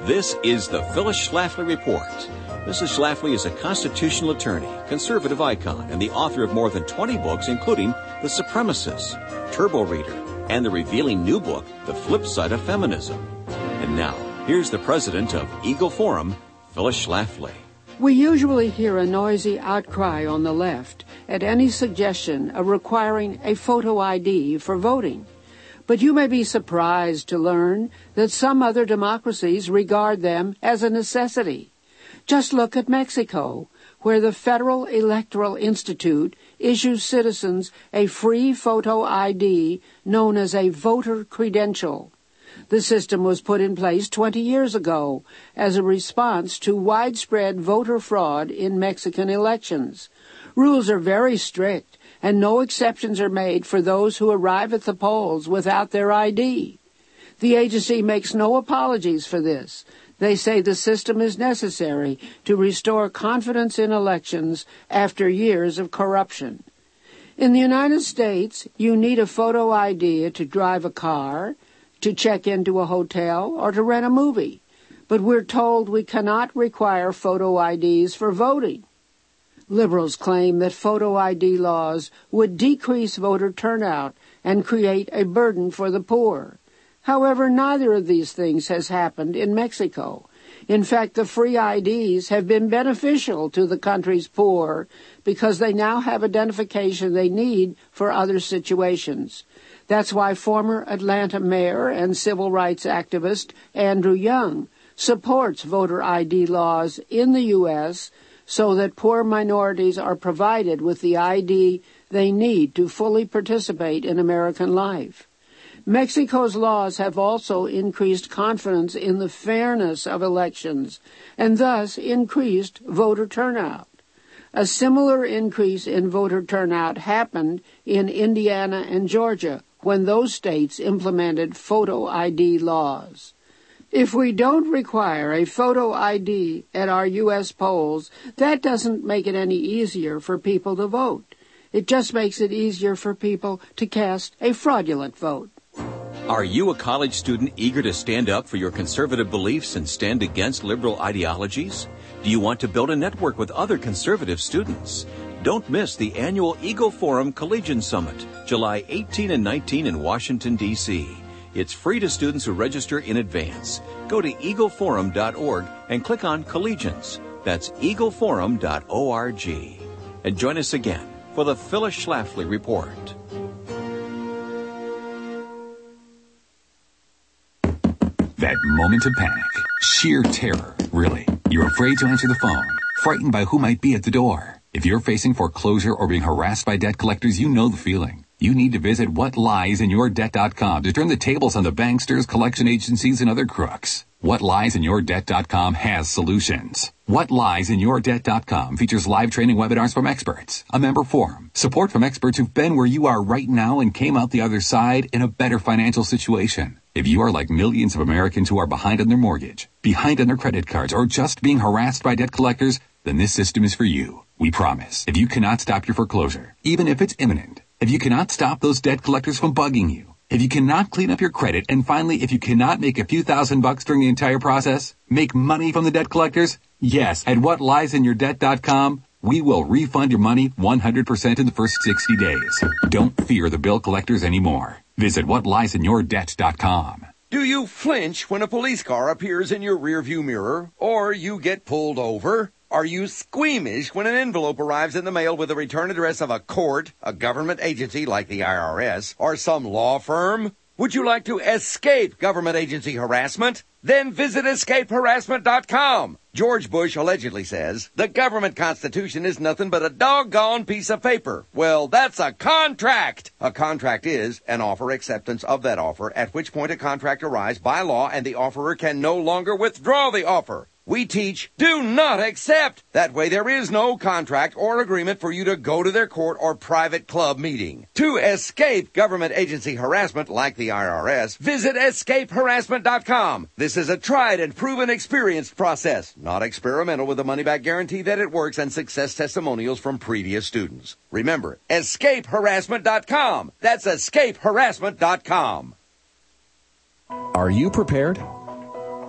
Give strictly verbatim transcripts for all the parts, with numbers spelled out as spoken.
This is the Phyllis Schlafly Report. Missus Schlafly is a constitutional attorney, conservative icon, and the author of more than twenty books, including The Supremacists, Turbo Reader, and the revealing new book, The Flip Side of Feminism. And now, here's the president of Eagle Forum, Phyllis Schlafly. We usually hear a noisy outcry on the left at any suggestion of requiring a photo I D for voting. But you may be surprised to learn that some other democracies regard them as a necessity. Just look at Mexico, where the Federal Electoral Institute issues citizens a free photo I D known as a voter credential. The system was put in place twenty years ago as a response to widespread voter fraud in Mexican elections. Rules are very strict, and no exceptions are made for those who arrive at the polls without their I D. The agency makes no apologies for this. They say the system is necessary to restore confidence in elections after years of corruption. In the United States, you need a photo I D to drive a car, to check into a hotel, or to rent a movie. But we're told we cannot require photo I Ds for voting. Liberals claim that photo I D laws would decrease voter turnout and create a burden for the poor. However, neither of these things has happened in Mexico. In fact, the free I Ds have been beneficial to the country's poor because they now have identification they need for other situations. That's why former Atlanta mayor and civil rights activist Andrew Young supports voter I D laws in the U S so that poor minorities are provided with the I D they need to fully participate in American life. Mexico's laws have also increased confidence in the fairness of elections and thus increased voter turnout. A similar increase in voter turnout happened in Indiana and Georgia when those states implemented photo I D laws. If we don't require a photo I D at our U S polls, that doesn't make it any easier for people to vote. It just makes it easier for people to cast a fraudulent vote. Are you a college student eager to stand up for your conservative beliefs and stand against liberal ideologies? Do you want to build a network with other conservative students? Don't miss the annual Eagle Forum Collegian Summit, July eighteenth and nineteenth in Washington, D C It's free to students who register in advance. Go to eagle forum dot org and click on Collegians. That's eagle forum dot org. And join us again for the Phyllis Schlafly Report. That moment of panic, sheer terror, really. You're afraid to answer the phone, frightened by who might be at the door. If you're facing foreclosure or being harassed by debt collectors, you know the feeling. You need to visit what lies in your debt dot com to turn the tables on the banksters, collection agencies, and other crooks. what lies in your debt dot com has solutions. what lies in your debt dot com features live training webinars from experts, a member forum, support from experts who've been where you are right now and came out the other side in a better financial situation. If you are like millions of Americans who are behind on their mortgage, behind on their credit cards, or just being harassed by debt collectors, then this system is for you. We promise. If you cannot stop your foreclosure, even if it's imminent, if you cannot stop those debt collectors from bugging you, if you cannot clean up your credit, and finally, if you cannot make a few thousand bucks during the entire process, make money from the debt collectors, yes, at what lies in your debt dot com, we will refund your money one hundred percent in the first sixty days. Don't fear the bill collectors anymore. Visit what lies in your debt dot com. Do you flinch when a police car appears in your rearview mirror, or you get pulled over? Are you squeamish when an envelope arrives in the mail with the return address of a court, a government agency like the I R S, or some law firm? Would you like to escape government agency harassment? Then visit escape harassment dot com. George Bush allegedly says, the government constitution is nothing but a doggone piece of paper. Well, that's a contract. A contract is an offer acceptance of that offer, at which point a contract arrives by law and the offerer can no longer withdraw the offer. We teach, do not accept. That way there is no contract or agreement for you to go to their court or private club meeting. To escape government agency harassment like the I R S, visit escape harassment dot com. This is a tried and proven experienced process, not experimental, with a money-back guarantee that it works and success testimonials from previous students. Remember, escape harassment dot com. That's escape harassment dot com. Are you prepared?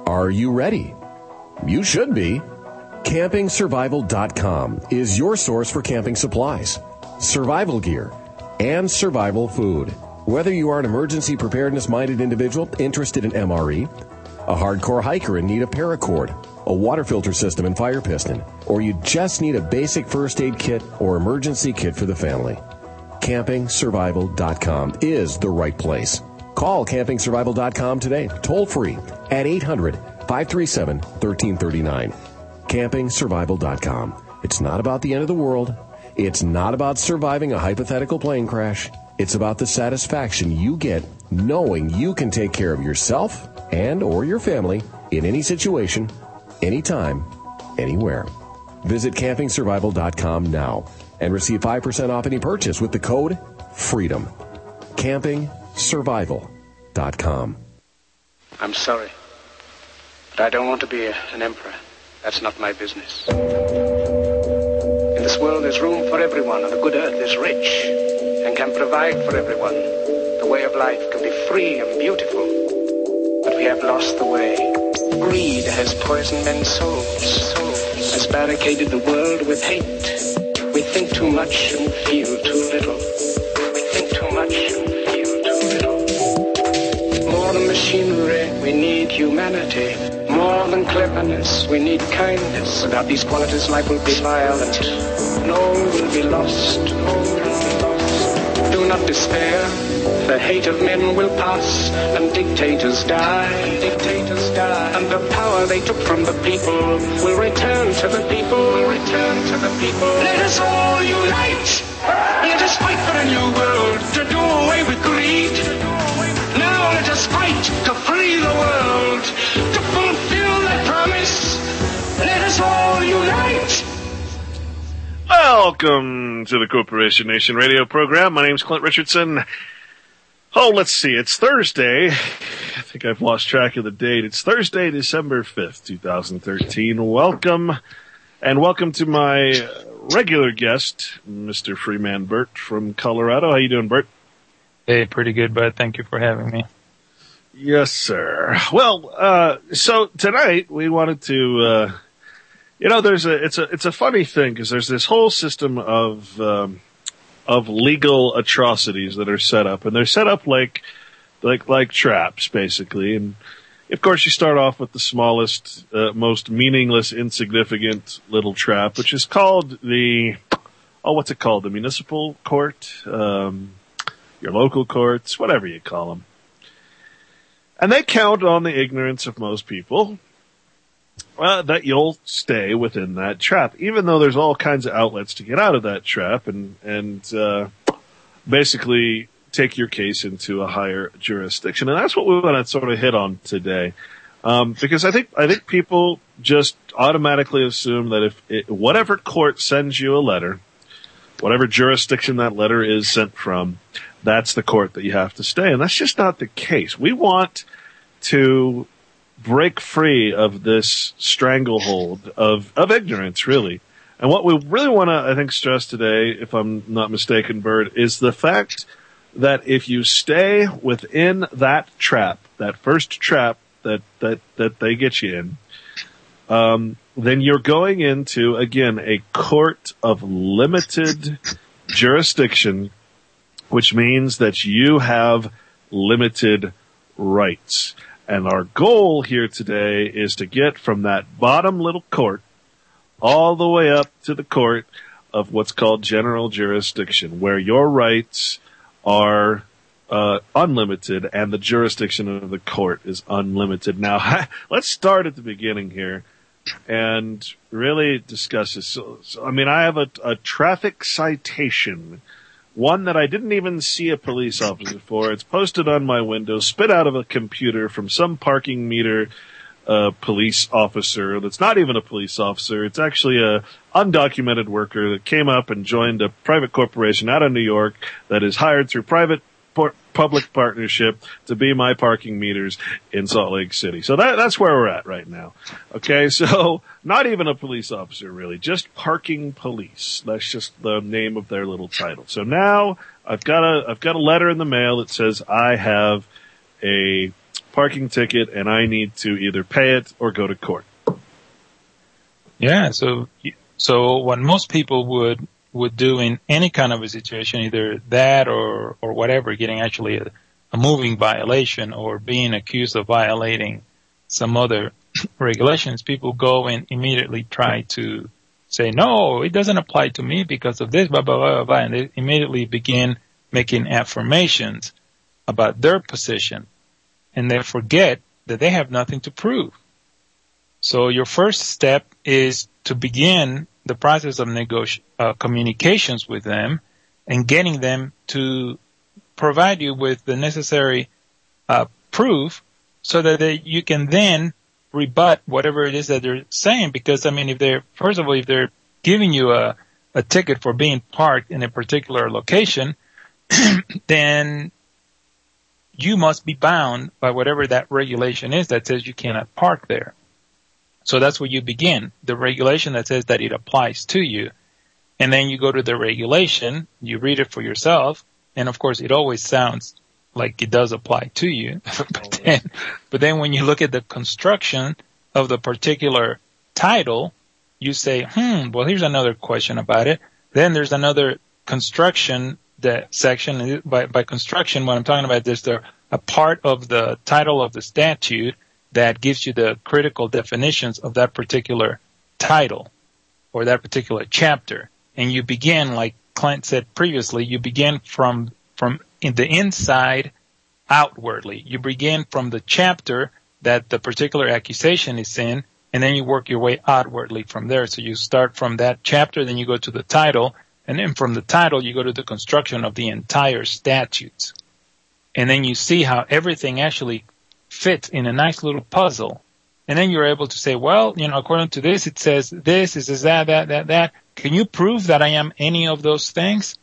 Are you ready? You should be. camping survival dot com is your source for camping supplies, survival gear, and survival food. Whether you are an emergency preparedness-minded individual interested in M R E, a hardcore hiker in need of paracord, a water filter system and fire piston, or you just need a basic first aid kit or emergency kit for the family, camping survival dot com is the right place. Call camping survival dot com today, toll free at eight hundred, five three seven, one three three nine. camping survival dot com. It's not about the end of the world. It's not about surviving a hypothetical plane crash. It's about the satisfaction you get knowing you can take care of yourself and or your family in any situation, anytime, anywhere. Visit camping survival dot com now and receive five percent off any purchase with the code FREEDOM. camping survival dot com. I'm sorry, but I don't want to be a, an emperor. That's not my business. In this world, there's room for everyone, and the good earth is rich and can provide for everyone. The way of life can be free and beautiful, but we have lost the way. Greed has poisoned men's souls, has barricaded the world with hate. We think too much and feel too little. We think too much and feel too little. More than machinery, we need humanity. More than cleverness, we need kindness. Without these qualities, life will be violent. And all will be lost, all will be lost. Do not despair, the hate of men will pass, and dictators die, dictators die. And the power they took from the people will return to the people, will return to the people. Let us all unite! Let us fight for a new world, to do away with greed. Now let us fight to free the world, to fulfill that promise. Let us all unite! Welcome to the Corporation Nation radio program. My name's Clint Richardson. Oh, let's see. It's Thursday. I think I've lost track of the date. It's Thursday, December fifth, twenty thirteen. Welcome, and welcome to my regular guest, Mister Freeman Burt from Colorado. How you doing, Burt? Hey, pretty good, bud. Thank you for having me. Yes, sir. Well, uh, so tonight we wanted to, uh, you know, there's a, it's a, it's a funny thing because there's this whole system of, um, of legal atrocities that are set up, and they're set up like, like, like traps, basically. And of course you start off with the smallest, uh, most meaningless, insignificant little trap, which is called the, oh, what's it called? The municipal court, um, your local courts, whatever you call them. And they count on the ignorance of most people, uh, that you'll stay within that trap, even though there's all kinds of outlets to get out of that trap and, and, uh, basically take your case into a higher jurisdiction. And that's what we want to sort of hit on today. Um, because I think, I think people just automatically assume that if it, whatever court sends you a letter, whatever jurisdiction that letter is sent from, that's the court that you have to stay. And that's just not the case. We want to break free of this stranglehold of, of ignorance, really. And what we really want to, I think, stress today, if I'm not mistaken, Bert, is the fact that if you stay within that trap, that first trap that, that, that they get you in, um, then you're going into, again, a court of limited jurisdiction, which means that you have limited rights. And our goal here today is to get from that bottom little court all the way up to the court of what's called general jurisdiction, where your rights are uh unlimited and the jurisdiction of the court is unlimited. Now, let's start at the beginning here and really discuss this. So, so I mean, I have a, a traffic citation, one that I didn't even see a police officer for. It's posted on my window, spit out of a computer from some parking meter uh police officer that's not even a police officer. It's actually a undocumented worker that came up and joined a private corporation out of New York that is hired through private por- public partnership to be my parking meters in Salt Lake City. So that, that's where we're at right now. Okay, so not even a police officer, really, just parking police. That's just the name of their little title. So now I've got a, I've got a letter in the mail that says I have a parking ticket and I need to either pay it or go to court. Yeah, so so what most people would would do in any kind of a situation, either that or or whatever, getting actually a, a moving violation or being accused of violating some other regulations, people go and immediately try to say, no, it doesn't apply to me because of this, blah, blah, blah, blah, and they immediately begin making affirmations about their position, and they forget that they have nothing to prove. So your first step is to begin the process of negoti- uh, communications with them and getting them to provide you with the necessary uh, proof so that they, you can then rebut whatever it is that they're saying. Because, I mean, if they're, first of all, if they're giving you a, a ticket for being parked in a particular location, then you must be bound by whatever that regulation is that says you cannot park there. So that's where you begin, the regulation that says that it applies to you. And then you go to the regulation, you read it for yourself, and of course it always sounds like it does apply to you. but then, but then when you look at the construction of the particular title, you say, hmm, well, here's another question about it. Then there's another construction that section. By, by construction, what I'm talking about is there a part of the title of the statute that gives you the critical definitions of that particular title or that particular chapter. And you begin, like Clint said previously, you begin from, from in the inside outwardly. You begin from the chapter that the particular accusation is in, and then you work your way outwardly from there. So you start from that chapter, then you go to the title, and then from the title you go to the construction of the entire statutes. And then you see how everything actually fits in a nice little puzzle. And then you're able to say, well, you know, according to this, it says this, it says that, that, that, that. Can you prove that I am any of those things?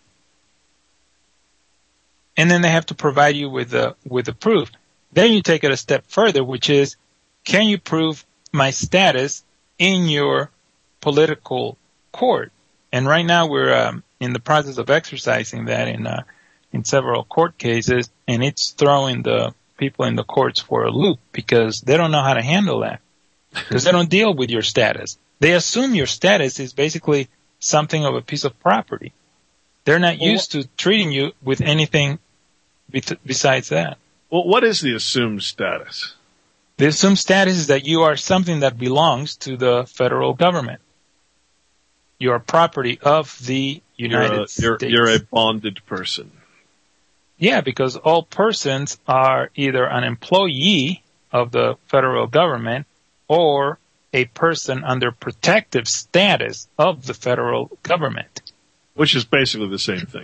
And then they have to provide you with the, with the proof. Then you take it a step further, which is, can you prove my status in your political court? And right now we're um, in the process of exercising that in uh, in several court cases, and it's throwing the people in the courts for a loop because they don't know how to handle that because they don't deal with your status. They assume your status is basically something of a piece of property. They're not well, used to treating you with anything be- besides that. Well, what is the assumed status? The assumed status is that you are something that belongs to the federal government. You are property of the United you're a, States. You're, you're a bonded person. Yeah, because all persons are either an employee of the federal government or a person under protective status of the federal government. Which is basically the same thing.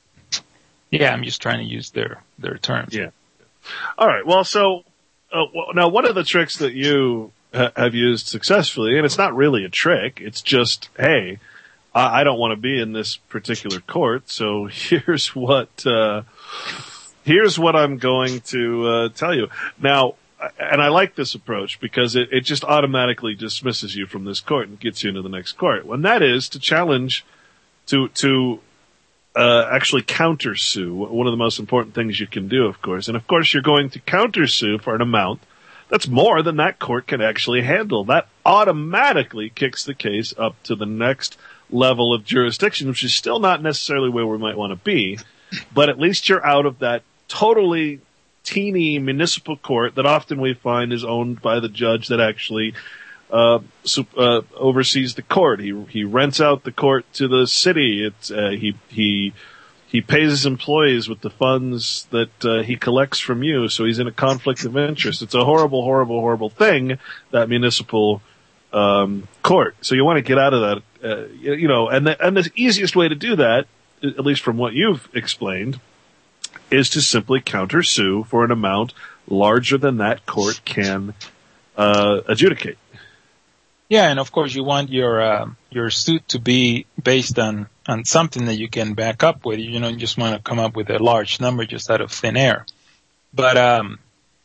Yeah, I'm just trying to use their, their terms. Yeah. All right. Well, so uh, well, now one of the tricks that you ha- have used successfully, and it's not really a trick, it's just, hey, I, I don't want to be in this particular court, so here's what uh, here's what I'm going to uh, tell you. Now, and I like this approach because it, it just automatically dismisses you from this court and gets you into the next court. And that is to challenge, to to uh, actually countersue. One of the most important things you can do, of course. And of course, you're going to countersue for an amount that's more than that court can actually handle. That automatically kicks the case up to the next level of jurisdiction, which is still not necessarily where we might want to be, but at least you're out of that totally teeny municipal court that often we find is owned by the judge that actually uh, uh oversees the court. He he rents out the court to the city. It's uh, he he he pays his employees with the funds that uh, he collects from you. So he's in a conflict of interest. It's a horrible, horrible, horrible thing, that municipal um court. So you want to get out of that. Uh, you know, and the, and the easiest way to do that, at least from what you've explained, is to simply countersue for an amount larger than that court can uh, adjudicate. Yeah, and of course you want your uh, your suit to be based on, on something that you can back up with. You don't just want to come up with a large number just out of thin air. But um,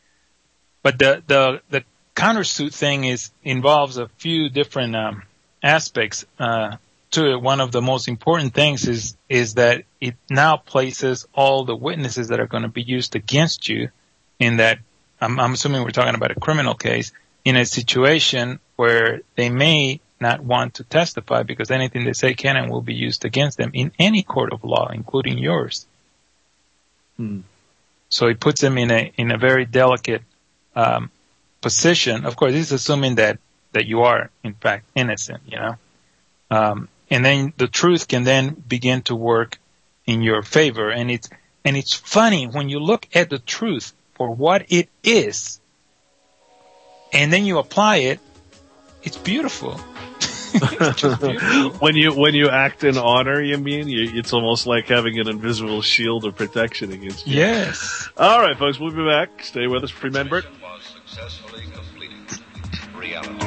but the the the countersuit thing is involves a few different um, aspects uh, to it. One of the most important things is is that it now places all the witnesses that are going to be used against you in that I'm, I'm assuming we're talking about a criminal case, in a situation where they may not want to testify because anything they say can and will be used against them in any court of law, including yours. Hmm. So it puts them in a in a very delicate um, position. Of course, this is assuming that, that you are, in fact, innocent, you know. Um, and then the truth can then begin to work in your favor. And it's and it's funny when you look at the truth for what it is, and then you apply it, it's beautiful. It's just beautiful. When you when you act in honor, you mean? You, it's almost like having an invisible shield of protection against you. Yes. All right, folks, we'll be back. Stay with us. Remember. Was successfully completed. Reality.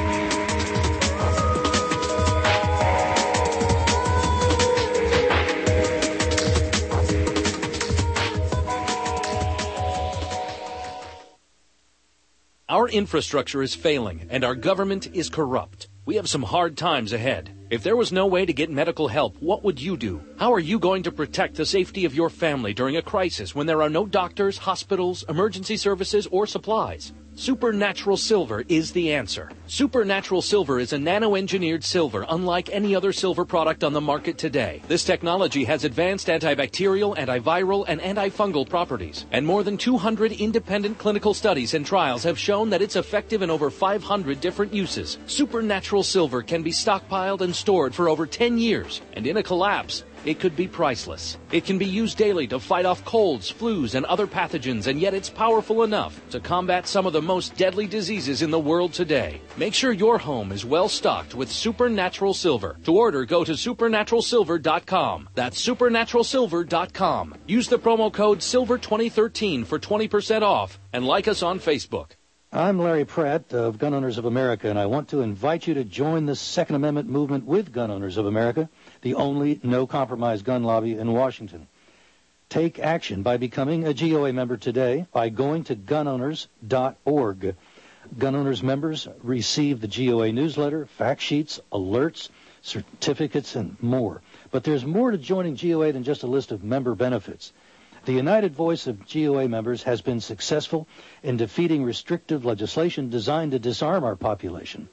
Our infrastructure is failing, and our government is corrupt. We have some hard times ahead. If there was no way to get medical help, what would you do? How are you going to protect the safety of your family during a crisis when there are no doctors, hospitals, emergency services, or supplies? Supernatural Silver is the answer. Supernatural Silver is a nano-engineered silver unlike any other silver product on the market today. This technology has advanced antibacterial, antiviral, and antifungal properties. And more than two hundred independent clinical studies and trials have shown that it's effective in over five hundred different uses. Supernatural Silver can be stockpiled and stored for over ten years. And in a collapse, it could be priceless. It can be used daily to fight off colds, flus, and other pathogens, and yet it's powerful enough to combat some of the most deadly diseases in the world today. Make sure your home is well stocked with Supernatural Silver. To order, go to supernatural silver dot com. That's supernatural silver dot com. Use the promo code silver twenty thirteen for twenty percent off, and like us on Facebook. I'm Larry Pratt of Gun Owners of America, and I want to invite you to join the Second Amendment movement with Gun Owners of America, the only no-compromise gun lobby in Washington. Take action by becoming a G O A member today by going to gun owners dot org. Gun Owners members receive the G O A newsletter, fact sheets, alerts, certificates, and more. But there's more to joining G O A than just a list of member benefits. The united voice of G O A members has been successful in defeating restrictive legislation designed to disarm our population.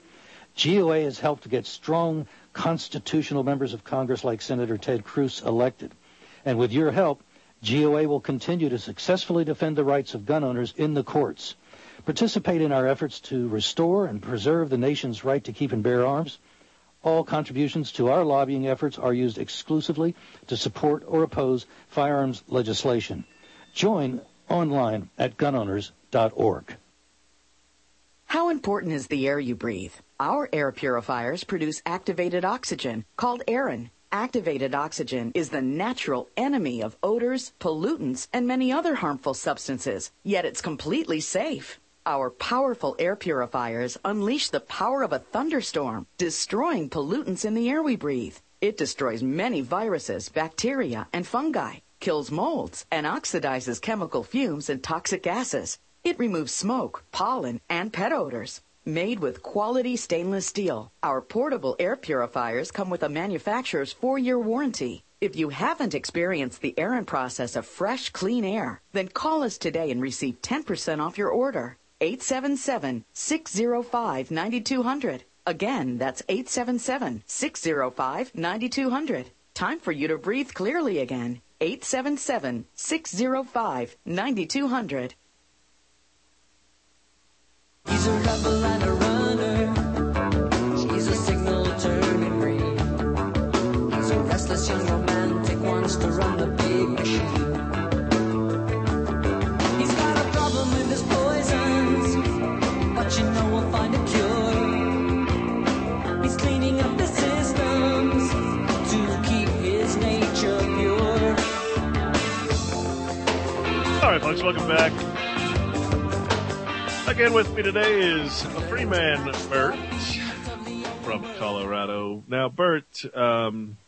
G O A has helped to get strong constitutional members of Congress like Senator Ted Cruz elected. And with your help, G O A will continue to successfully defend the rights of gun owners in the courts. Participate in our efforts to restore and preserve the nation's right to keep and bear arms. All contributions to our lobbying efforts are used exclusively to support or oppose firearms legislation. Join online at gun owners dot org. How important is the air you breathe? Our air purifiers produce activated oxygen, called Aeron. Activated oxygen is the natural enemy of odors, pollutants, and many other harmful substances, yet it's completely safe. Our powerful air purifiers unleash the power of a thunderstorm, destroying pollutants in the air we breathe. It destroys many viruses, bacteria, and fungi, kills molds, and oxidizes chemical fumes and toxic gases. It removes smoke, pollen, and pet odors. Made with quality stainless steel, our portable air purifiers come with a manufacturer's four-year warranty. If you haven't experienced the Aeron process of fresh, clean air, then call us today and receive ten percent off your order. eight seven seven, six zero five, nine two zero zero. Again, that's eight seven seven, six zero five, nine two zero zero. Time for you to breathe clearly again. eight seven seven, six zero five, nine two zero zero. He's a rebel and a runner. She's a signal turning green. He's a restless young romantic, wants to run the big machine. He's got a problem with his poisons, but you know we'll find a cure. He's cleaning up the systems to keep his nature pure. All right, folks, welcome back. Again with me today is Freeman Burt from Colorado. Now, Burt, um,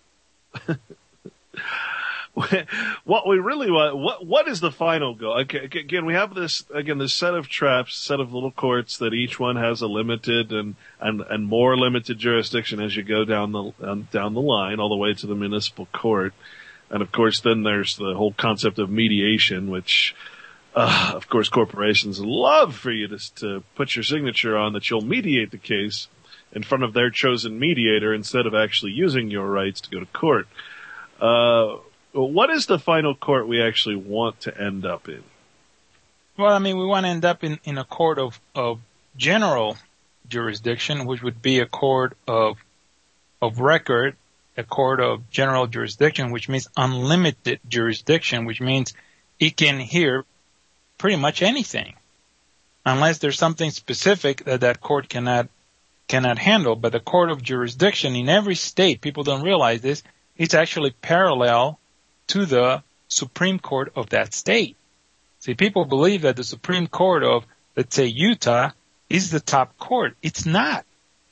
what we really want, what, what is the final goal? Again, we have this, again, this set of traps, set of little courts that each one has a limited and, and, and more limited jurisdiction as you go down the, um, down the line all the way to the municipal court. And of course, then there's the whole concept of mediation, which, Uh, of course, corporations love for you to, to put your signature on that you'll mediate the case in front of their chosen mediator instead of actually using your rights to go to court. Uh, what is the final court we actually want to end up in? Well, I mean, we want to end up in, in a court of, of general jurisdiction, which would be a court of of record, a court of general jurisdiction, which means unlimited jurisdiction, which means it can hear pretty much anything, unless there's something specific that that court cannot cannot handle. But the court of jurisdiction in every state, people don't realize this, it's actually parallel to the Supreme Court of that state. See, people believe that the Supreme Court of, let's say, Utah is the top court. It's not.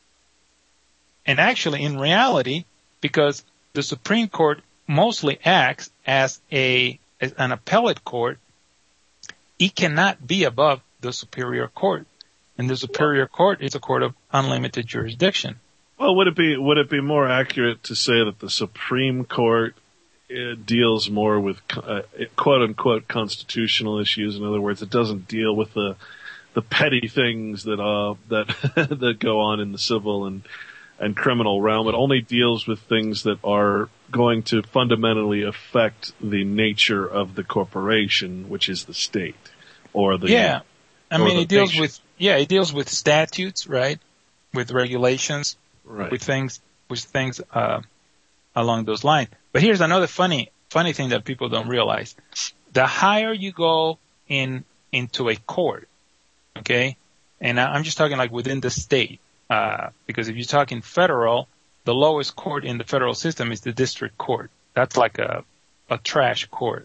And actually, in reality, because the Supreme Court mostly acts as a as an appellate court, it cannot be above the Superior Court. And the Superior Court is a court of unlimited jurisdiction. Well, would it be would it be more accurate to say that the Supreme Court uh, deals more with uh, quote unquote constitutional issues? In other words, it doesn't deal with the the petty things that uh that that go on in the civil and and criminal realm. It only deals with things that are going to fundamentally affect the nature of the corporation, which is the state or the yeah. I mean, it deals nation. with yeah, it deals with statutes, right? With regulations, right? With things, with things uh, along those lines. But here's another funny, funny thing that people don't realize: the higher you go in into a court, okay, and I'm just talking like within the state. Uh, because if you're talking federal, the lowest court in the federal system is the district court. That's like a, a trash court.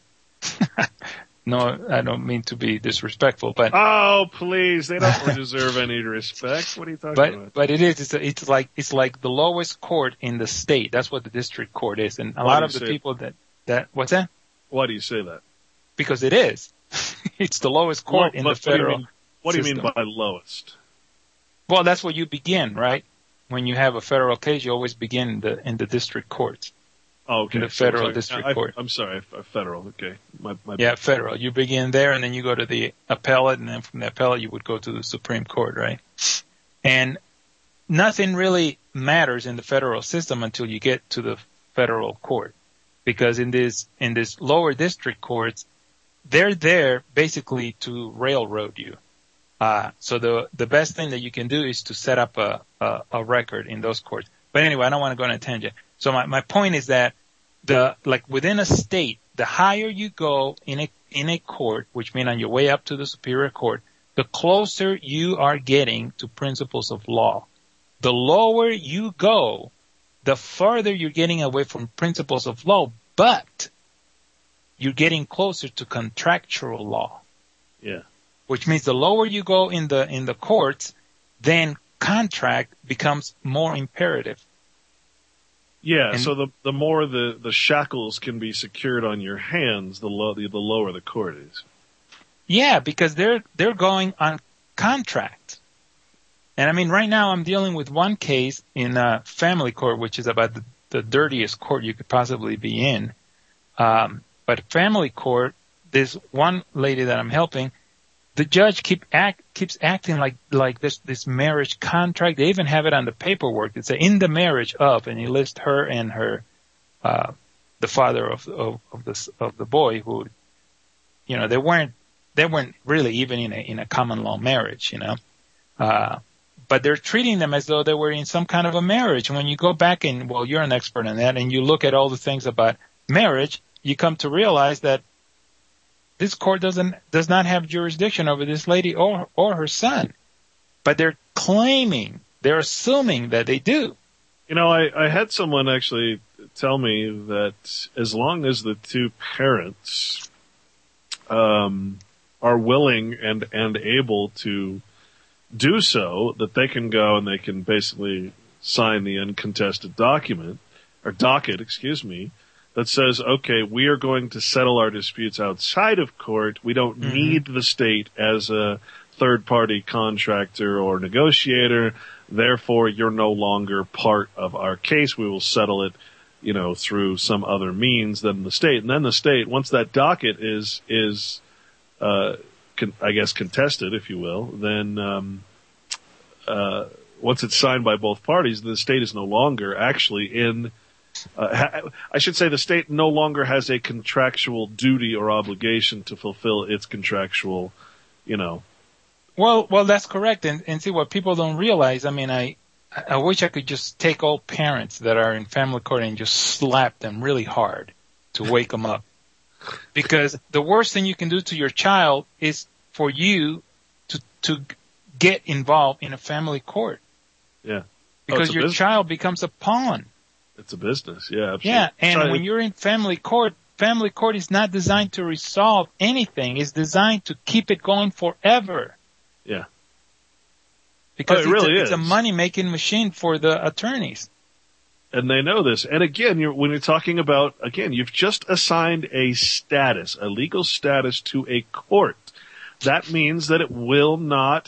No, I don't mean to be disrespectful, but. Oh, please. They don't deserve any respect. What are you talking but, about? But it is, it's, a, it's like, it's like the lowest court in the state. That's what the district court is. And a Why lot of the people that, that, what's that? Why do you say that? Because it is. It's the lowest court well, in the federal. What do you mean, system. what do you mean by lowest? Well, that's where you begin, right? When you have a federal case, you always begin in the in the district courts. Oh, okay. In the federal so district I, court. I'm sorry, federal. Okay. My, my yeah, federal. You begin there, and then you go to the appellate, and then from the appellate, you would go to the Supreme Court, right? And nothing really matters in the federal system until you get to the federal court, because in this in this lower district courts, they're there basically to railroad you. Uh, so the the best thing that you can do is to set up a, a, a record in those courts. But anyway, I don't want to go on a tangent. So my, my point is that the like within a state, the higher you go in a in a court, which means on your way up to the Superior Court, the closer you are getting to principles of law. The lower you go, the further you're getting away from principles of law, but you're getting closer to contractual law. Yeah. Which means the lower you go in the in the courts, then contract becomes more imperative. Yeah, and, so the the more the, the shackles can be secured on your hands, the low the, the lower the court is. Yeah, because they're they're going on contract. And I mean, right now I'm dealing with one case in a family court, which is about the, the dirtiest court you could possibly be in. Um, but family court, there's one lady that I'm helping. The judge keep act, keeps acting like, like this, this marriage contract. They even have it on the paperwork. It's a, in the marriage of, and he lists her and her, uh, the father of, of, of the, of the boy who, you know, they weren't, they weren't really even in a, in a common law marriage, you know, uh, but they're treating them as though they were in some kind of a marriage. And when you go back and, well, you're an expert on that, and you look at all the things about marriage, you come to realize that this court doesn't does not have jurisdiction over this lady or or her son, but they're claiming, they're assuming that they do. You know, I, I had someone actually tell me that as long as the two parents um, are willing and and able to do so, that they can go and they can basically sign the uncontested document or docket, excuse me. That says, okay, we are going to settle our disputes outside of court. We don't mm-hmm. need the state as a third-party contractor or negotiator. Therefore, you're no longer part of our case. We will settle it, you know, through some other means than the state. And then the state, once that docket is is uh, con- I guess, contested, if you will, then um, uh, once it's signed by both parties, the state is no longer actually in. Uh, ha- I should say the state no longer has a contractual duty or obligation to fulfill its contractual, you know. Well, well, that's correct. And, and see what people don't realize. I mean, I, I wish I could just take all parents that are in family court and just slap them really hard to wake them up. Because the worst thing you can do to your child is for you to, to get involved in a family court. Yeah. Because oh, your business. child becomes a pawn. It's a business. Yeah. Absolutely. Yeah. And Sorry. when you're in family court, family court is not designed to resolve anything. It's designed to keep it going forever. Yeah. Because oh, it it's, really a, is. it's a money-making machine for the attorneys. And they know this. And again, you're, when you're talking about, again, you've just assigned a status, a legal status to a court. That means that it will not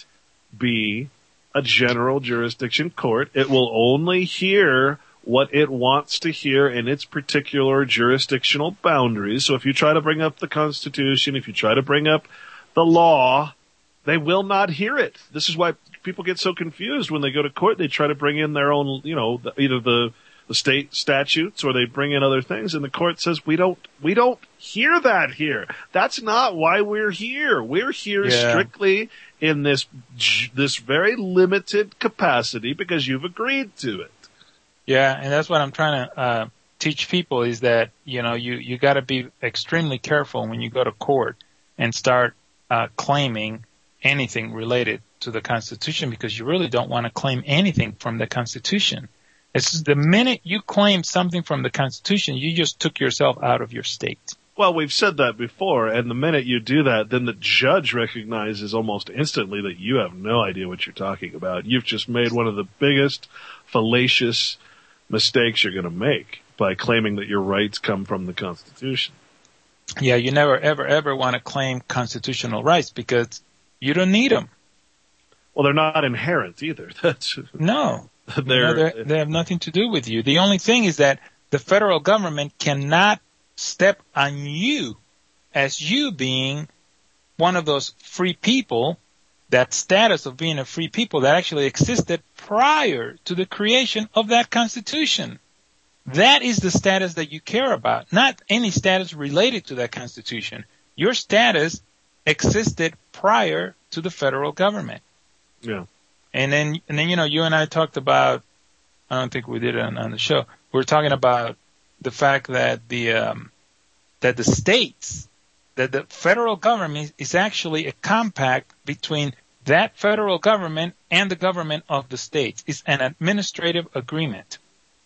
be a general jurisdiction court. It will only hear what it wants to hear in its particular jurisdictional boundaries. So if you try to bring up the Constitution, if you try to bring up the law, they will not hear it. This is why people get so confused when they go to court. They try to bring in their own, you know, either the, the state statutes or they bring in other things, and the court says, we don't, we don't hear that here. That's not why we're here. We're here Yeah. strictly in this, this very limited capacity because you've agreed to it. Yeah, and that's what I'm trying to uh, teach people is that, you know, you, you got to be extremely careful when you go to court and start uh, claiming anything related to the Constitution, because you really don't want to claim anything from the Constitution. It's the minute you claim something from the Constitution, you just took yourself out of your state. Well, we've said that before, and the minute you do that, then the judge recognizes almost instantly that you have no idea what you're talking about. You've just made one of the biggest fallacious mistakes you're going to make by claiming that your rights come from the Constitution. Yeah, you never, ever, ever want to claim constitutional rights because you don't need them. Well, they're not inherent either. That's no. they're, no they're, they have nothing to do with you. The only thing is that the federal government cannot step on you as you being one of those free people, that status of being a free people that actually existed prior to the creation of that Constitution. That is the status that you care about, not any status related to that Constitution. Your status existed prior to the federal government. Yeah. And then, and then, you know, you and I talked about, I don't think we did it on, on the show. We were talking about the fact that the, um, that the states, that the federal government is actually a compact between that federal government and the government of the states. It's an administrative agreement.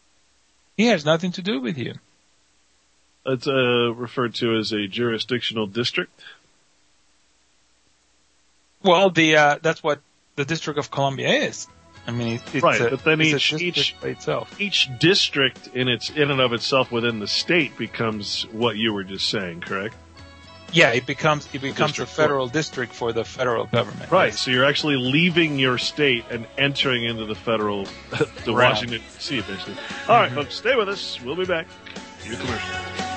It has nothing to do with you. It's uh, referred to as a jurisdictional district. Well, the uh, that's what the District of Columbia is. I mean, it, it's right, a, but then it's each each by itself. each district in its in and of itself within the state becomes what you were just saying, correct? Yeah, it becomes it becomes District a federal court. district for the federal government. Right. Yes. So you're actually leaving your state and entering into the federal, the Right. Washington D C eventually. All right, folks, stay with us. We'll be back. Your commercial.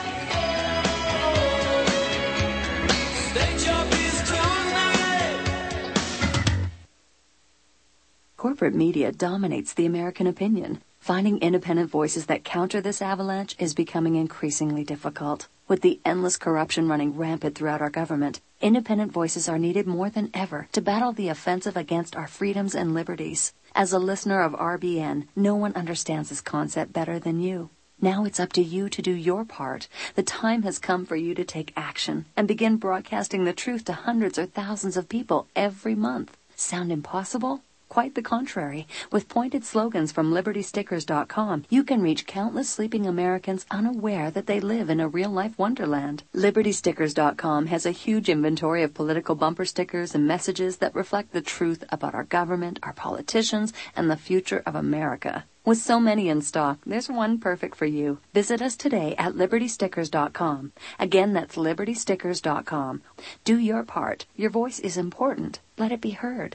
Corporate media dominates the American opinion. Finding independent voices that counter this avalanche is becoming increasingly difficult. With the endless corruption running rampant throughout our government, independent voices are needed more than ever to battle the offensive against our freedoms and liberties. As a listener of R B N, no one understands this concept better than you. Now it's up to you to do your part. The time has come for you to take action and begin broadcasting the truth to hundreds or thousands of people every month. Sound impossible? Quite the contrary. With pointed slogans from Liberty Stickers dot com, you can reach countless sleeping Americans unaware that they live in a real-life wonderland. Liberty Stickers dot com has a huge inventory of political bumper stickers and messages that reflect the truth about our government, our politicians, and the future of America. With so many in stock, there's one perfect for you. Visit us today at Liberty Stickers dot com. Again, that's Liberty Stickers dot com. Do your part. Your voice is important. Let it be heard.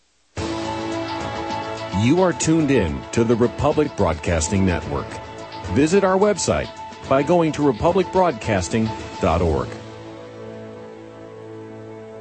You are tuned in to the Republic Broadcasting Network. Visit our website by going to republic broadcasting dot org.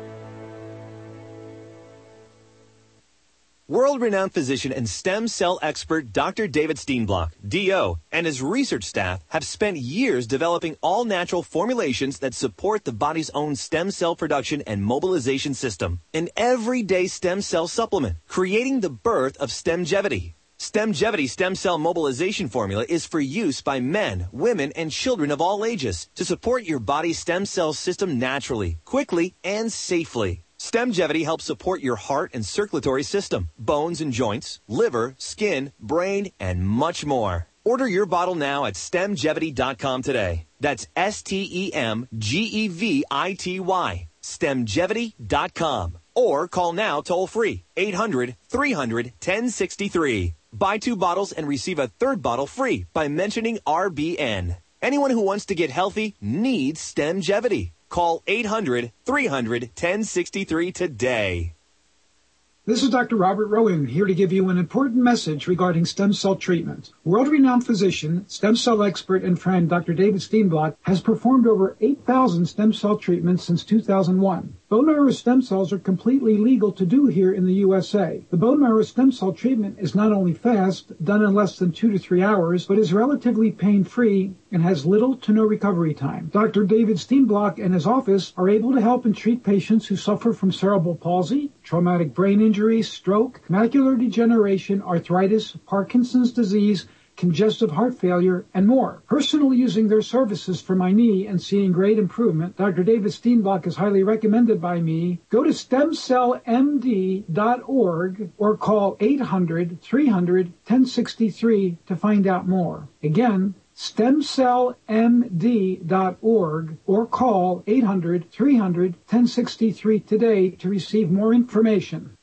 World-renowned physician and stem cell expert Doctor David Steenblock, D O, and his research staff have spent years developing all-natural formulations that support the body's own stem cell production and mobilization system. An everyday stem cell supplement, creating the birth of Stemgevity. Stemgevity stem cell mobilization formula is for use by men, women, and children of all ages to support your body's stem cell system naturally, quickly, and safely. Stemgevity helps support your heart and circulatory system, bones and joints, liver, skin, brain, and much more. Order your bottle now at stemgevity dot com today. That's S T E M G E V I T Y. stemgevity dot com. Or call now toll-free, eight hundred, three hundred, ten sixty-three. Buy two bottles and receive a third bottle free by mentioning R B N. Anyone who wants to get healthy needs Stemgevity. Call eight hundred, three hundred, ten sixty-three today. This is Doctor Robert Rowan, here to give you an important message regarding stem cell treatment. World-renowned physician, stem cell expert, and friend Doctor David Steenblock has performed over eight thousand stem cell treatments since two thousand one. Bone marrow stem cells are completely legal to do here in the U S A. The bone marrow stem cell treatment is not only fast, done in less than two to three hours, but is relatively pain-free and has little to no recovery time. Doctor David Steenblock and his office are able to help and treat patients who suffer from cerebral palsy, traumatic brain injury, stroke, macular degeneration, arthritis, Parkinson's disease, congestive heart failure, and more. Personally using their services for my knee and seeing great improvement, Doctor David Steenblock is highly recommended by me. Go to stem cell m d dot org or call eight hundred, three hundred, ten sixty-three to find out more. Again, stem cell m d dot org or call eight hundred, three hundred, ten sixty-three today to receive more information.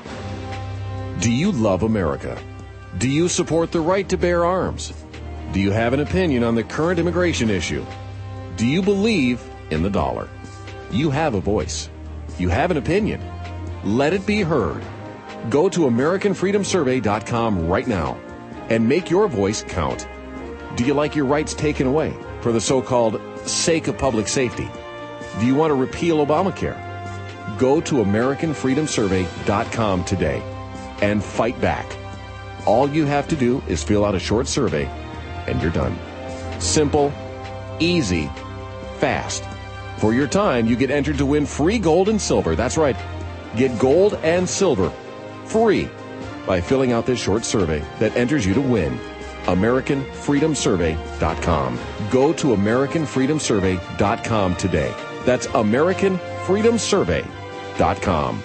Do you love America? Do you support the right to bear arms? Do you have an opinion on the current immigration issue? Do you believe in the dollar? You have a voice. You have an opinion. Let it be heard. Go to American Freedom Survey dot com right now and make your voice count. Do you like your rights taken away for the so-called sake of public safety? Do you want to repeal Obamacare? Go to American Freedom Survey dot com today and fight back. All you have to do is fill out a short survey, and you're done. Simple, easy, fast. For your time, you get entered to win free gold and silver. That's right. Get gold and silver free by filling out this short survey that enters you to win. American Freedom Survey dot com. Go to American Freedom Survey dot com today. That's American Freedom Survey dot com.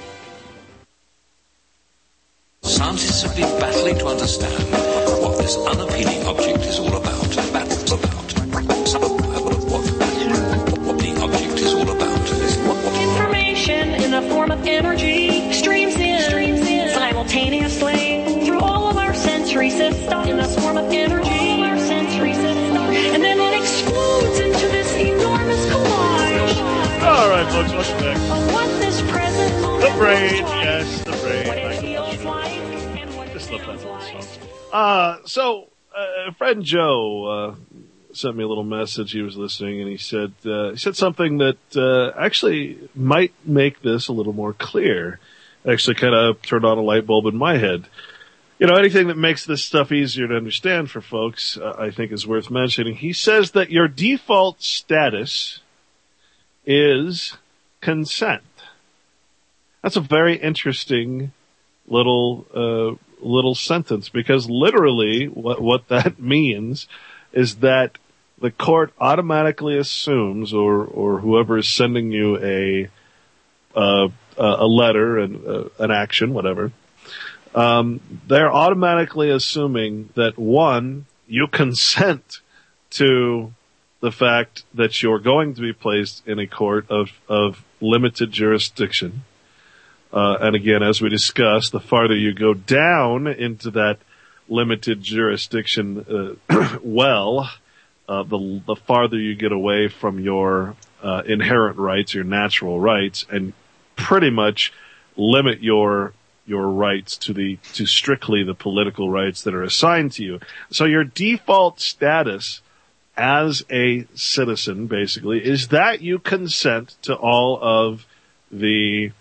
Scientists have been battling to understand what this unappealing object is all about. Battles about. What, what the object is all about. Information in the form of energy streams in, streams in simultaneously through all of our sensory systems in the form of energy. All our sensory systems. And then it explodes into this enormous collage. All right, folks, welcome back. Of what this present moment The brain, looks like, yes, the brain. what Like it the feels like, and what it Just love that feels little like. song. Uh, so, uh, friend Joe, uh, sent me a little message. He was listening and he said, uh, he said something that, uh, actually might make this a little more clear. Actually kind of turned on a light bulb in my head. You know, anything that makes this stuff easier to understand for folks, uh, I think is worth mentioning. He says that your default status is consent. That's a very interesting little, uh, little sentence, because literally what, what that means is that the court automatically assumes, or, or whoever is sending you a, uh, a letter and uh, an action, whatever, um, they're automatically assuming that, one, you consent to the fact that you're going to be placed in a court of, of limited jurisdiction. Uh, and again, as we discussed, the farther you go down into that limited jurisdiction, uh, well, uh, the, the farther you get away from your, uh, inherent rights, your natural rights, and pretty much limit your, your rights to the, to strictly the political rights that are assigned to you. So your default status as a citizen, basically, is that you consent to all of the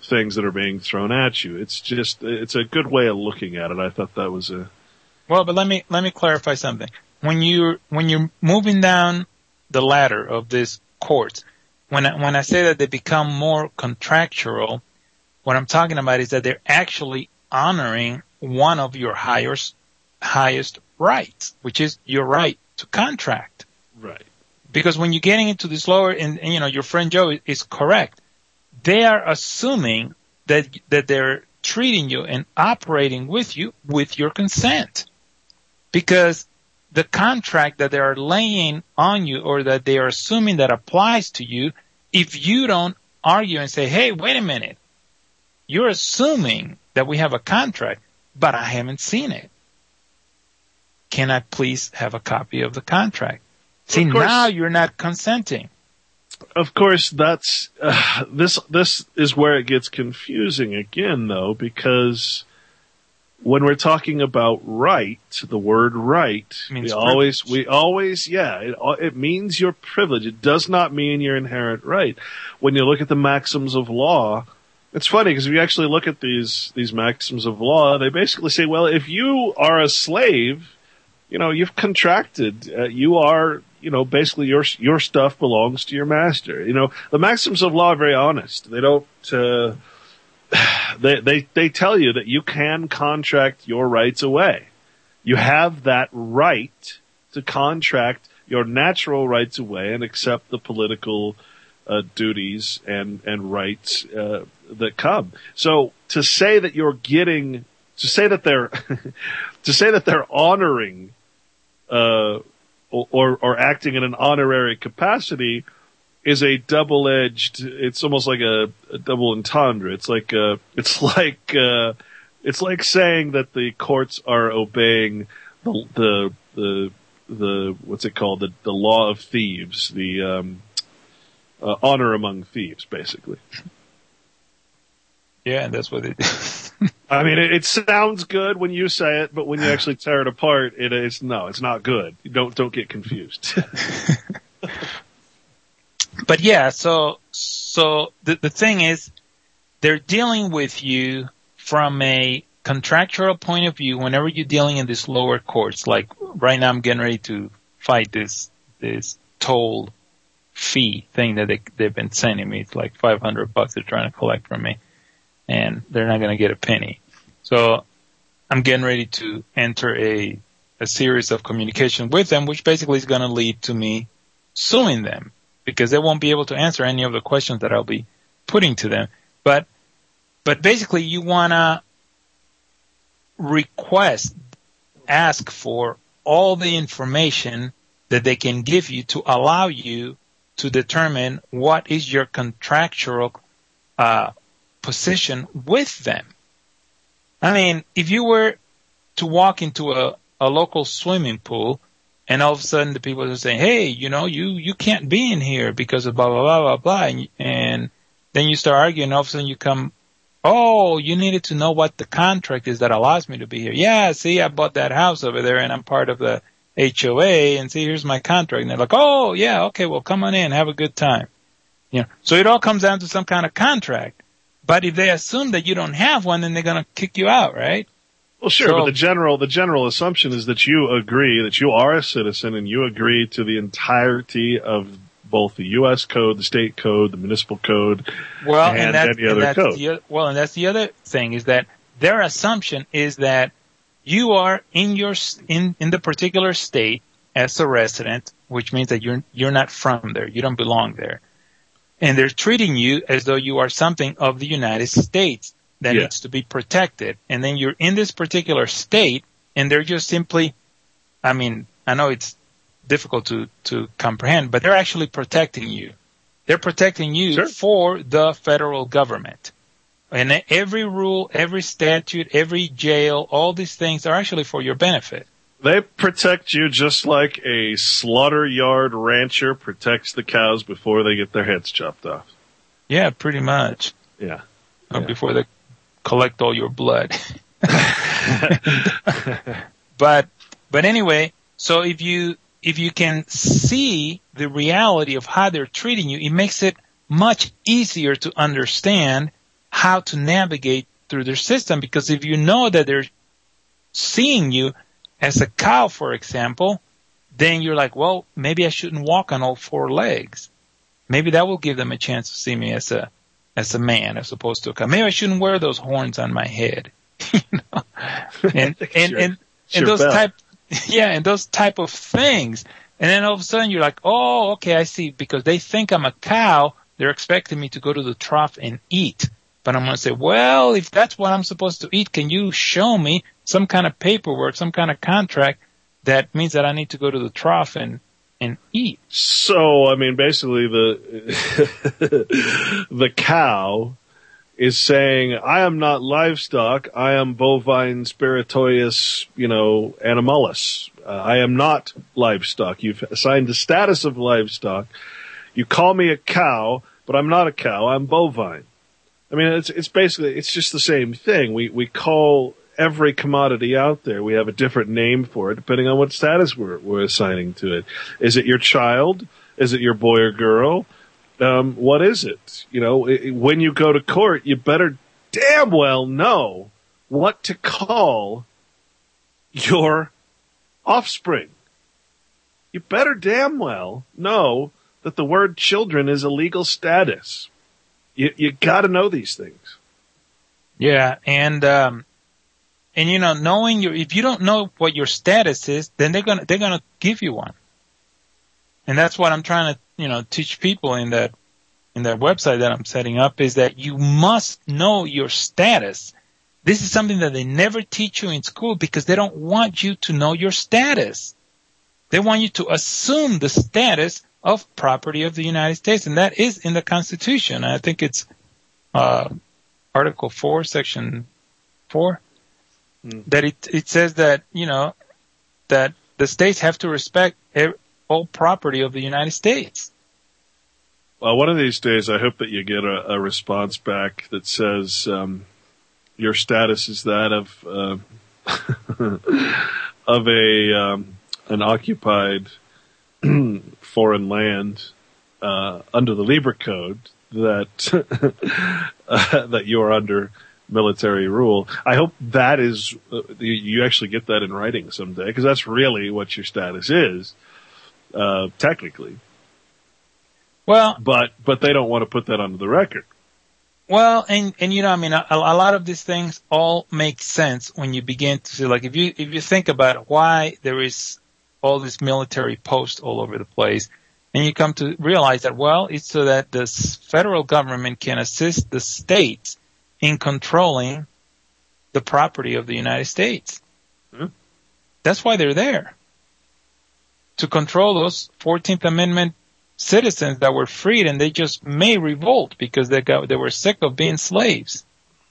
things that are being thrown at you. It's just, it's a good way of looking at it. I thought that was a... Well, but let me, let me clarify something. When you're, when you're moving down the ladder of this courts, when I, when I say that they become more contractual, what I'm talking about is that they're actually honoring one of your highest, highest rights, which is your right to contract. Right. Because when you're getting into this lower, and, and you know, your friend Joe is, is correct. They are assuming that, that they're treating you and operating with you with your consent. Because the contract that they are laying on you, or that they are assuming that applies to you, if you don't argue and say, hey, wait a minute, you're assuming that we have a contract, but I haven't seen it. Can I please have a copy of the contract? See, now you're not consenting. Of course, that's, uh, this, this is where it gets confusing again, though, because when we're talking about right, the word right, we always, we always, yeah, it, it means your privilege. It does not mean your inherent right. When you look at the maxims of law, it's funny because if you actually look at these, these maxims of law, they basically say, well, if you are a slave, you know, you've contracted, uh, you are, you know, basically your, your stuff belongs to your master. You know, the maxims of law are very honest. They don't, uh, they, they, they tell you that you can contract your rights away. You have that right to contract your natural rights away and accept the political, uh, duties and, and rights, uh, that come. So to say that you're getting, to say that they're, to say that they're honoring, uh, or, or acting in an honorary capacity is a double-edged, it's almost like a, a double entendre. It's like, uh, it's like, uh, it's like saying that the courts are obeying the, the, the, the, what's it called? The, the law of thieves, the, um, uh, honor among thieves, basically. Yeah, that's what it is. I mean, it, it sounds good when you say it, but when you actually tear it apart, it is, no, it's not good. Don't, don't get confused. But yeah, so, so the, the thing is, they're dealing with you from a contractual point of view whenever you're dealing in these lower courts. Like right now I'm getting ready to fight this, this toll fee thing that they, they've been sending me. It's like five hundred bucks they're trying to collect from me. And they're not going to get a penny. So I'm getting ready to enter a, a series of communication with them, which basically is going to lead to me suing them because they won't be able to answer any of the questions that I'll be putting to them. But, but basically you want to request, ask for all the information that they can give you to allow you to determine what is your contractual, uh, position with them. I mean, if you were to walk into a, a local swimming pool and all of a sudden the people are saying, hey, you know, you, you can't be in here because of blah, blah, blah, blah, blah. And, and then you start arguing, all of a sudden you come, oh, you needed to know what the contract is that allows me to be here. Yeah, see, I bought that house over there and I'm part of the H O A and see, here's my contract. And they're like, oh, yeah, okay, well, come on in, have a good time. You know, so it all comes down to some kind of contract. But if they assume that you don't have one, then they're going to kick you out, right? Well, sure, so, but the general the general assumption is that you agree that you are a citizen and you agree to the entirety of both the U S code, the state code, the municipal code, well, and, and that's, any other and that's code. The, well, and that's the other thing is that their assumption is that you are in your in in the particular state as a resident, which means that you're you're not from there, you don't belong there. And they're treating you as though you are something of the United States that yeah. needs to be protected. And then you're in this particular state and they're just simply, I mean, I know it's difficult to, to comprehend, but they're actually protecting you. They're protecting you sure. for the federal government. And every rule, every statute, every jail, all these things are actually for your benefit. They protect you just like a slaughter yard rancher protects the cows before they get their heads chopped off. Yeah, pretty much. Yeah. Uh, yeah. Before they collect all your blood. but, but anyway, so if you, if you can see the reality of how they're treating you, it makes it much easier to understand how to navigate through their system, because if you know that they're seeing you as a cow, for example, then you're like, well, maybe I shouldn't walk on all four legs. Maybe that will give them a chance to see me as a as a man as opposed to a cow. Maybe I shouldn't wear those horns on my head. you know? And and, Sure. and, Sure and those bell. type yeah, and those type of things. And then all of a sudden you're like, oh, okay, I see. Because they think I'm a cow, they're expecting me to go to the trough and eat. But I'm going to say, well, if that's what I'm supposed to eat, can you show me some kind of paperwork, some kind of contract that means that I need to go to the trough and, and eat? So, I mean, basically the the cow is saying, I am not livestock, I am bovine spiritoius, you know, animalis. Uh, I am not livestock. You've assigned the status of livestock. You call me a cow, but I'm not a cow, I'm bovine. I mean, it's it's basically, it's just the same thing. We we call every commodity out there, we have a different name for it depending on what status we're, we're assigning to it. Is it your child? Is it your boy or girl? Um, what is it? You know, it, when you go to court, you better damn well know what to call your offspring. You better damn well know that the word children is a legal status. You, you gotta know these things. Yeah, and um, and you know, knowing your, if you don't know what your status is, then they're gonna they're gonna give you one, and that's what I'm trying to you know teach people in that in that website that I'm setting up, is that you must know your status. This is something that they never teach you in school because they don't want you to know your status. They want you to assume the status of property of the United States, and that is in the Constitution. I think it's uh, Article four, Section four, mm. that it it says that you know that the states have to respect all property of the United States. Well, one of these days, I hope that you get a, a response back that says um, your status is that of uh, of a um, an occupied foreign land uh, under the Lieber Code, that uh, that you are under military rule. I hope that is uh, you, you actually get that in writing someday, because that's really what your status is, uh, technically. Well, but but they don't want to put that onto the record. Well, and and you know, I mean, a, a lot of these things all make sense when you begin to see, like, if you if you think about why there is all this military posts all over the place, and you come to realize that, well, it's so that the federal government can assist the states in controlling the property of the United States. Hmm. That's why they're there. To control those fourteenth Amendment citizens that were freed, and they just may revolt because they got they were sick of being slaves.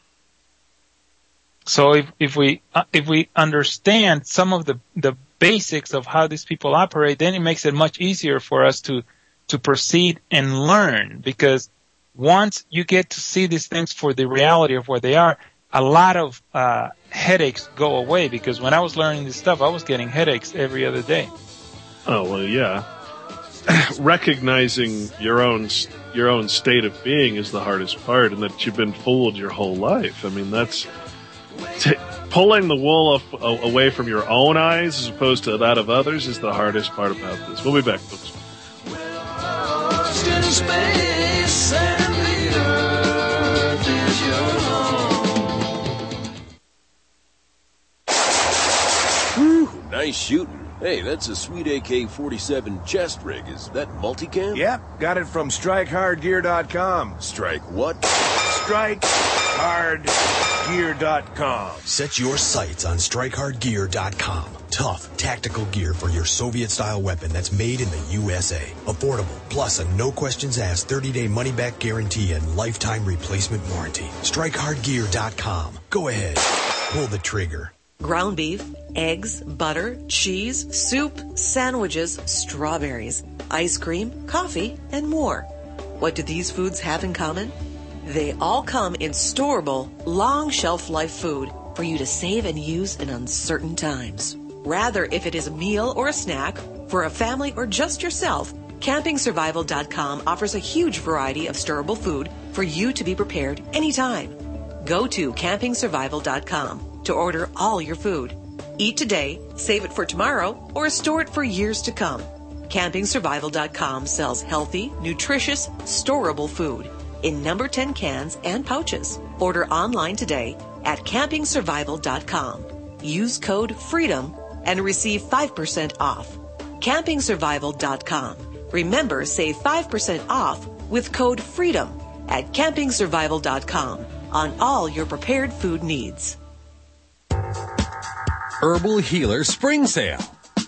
So if if we uh, if we understand some of the the basics of how these people operate, then it makes it much easier for us to to proceed and learn, because once you get to see these things for the reality of what they are, a lot of uh headaches go away, because when I was learning this stuff, I was getting headaches every other day. Oh, well, yeah. Recognizing your own your own state of being is the hardest part, and that you've been fooled your whole life. I mean, that's t- pulling the wool off, uh, away from your own eyes as opposed to that of others is the hardest part about this. We'll be back, folks. Whew, nice shooting. Hey, that's a sweet A K forty-seven chest rig. Is that multicam? Yep, got it from strike hard gear dot com. Strike what? strike hard gear dot com. Set your sights on strike hard gear dot com. Tough, tactical gear for your Soviet-style weapon that's made in the U S A. Affordable, plus a no-questions-asked thirty-day money-back guarantee and lifetime replacement warranty. strike hard gear dot com. Go ahead. Pull the trigger. Ground beef, eggs, butter, cheese, soup, sandwiches, strawberries, ice cream, coffee, and more. What do these foods have in common? They all come in storable, long shelf life food for you to save and use in uncertain times. Rather, if it is a meal or a snack, for a family or just yourself, camping survival dot com offers a huge variety of storable food for you to be prepared anytime. Go to camping survival dot com to order all your food. Eat today, save it for tomorrow, or store it for years to come. camping survival dot com sells healthy, nutritious, storable food in number ten cans and pouches. Order online today at camping survival dot com. Use code FREEDOM and receive five percent off. camping survival dot com. Remember, save five percent off with code FREEDOM at camping survival dot com on all your prepared food needs. Herbal Healer Spring Sale.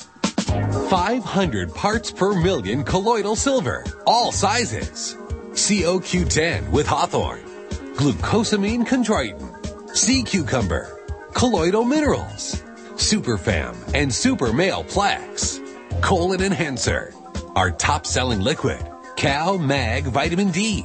five hundred parts per million colloidal silver, all sizes. C O Q ten with hawthorn, glucosamine chondroitin, sea cucumber, colloidal minerals, Superfam and Super Male Plex, Colon Enhancer, our top-selling liquid, Cal Mag Vitamin D,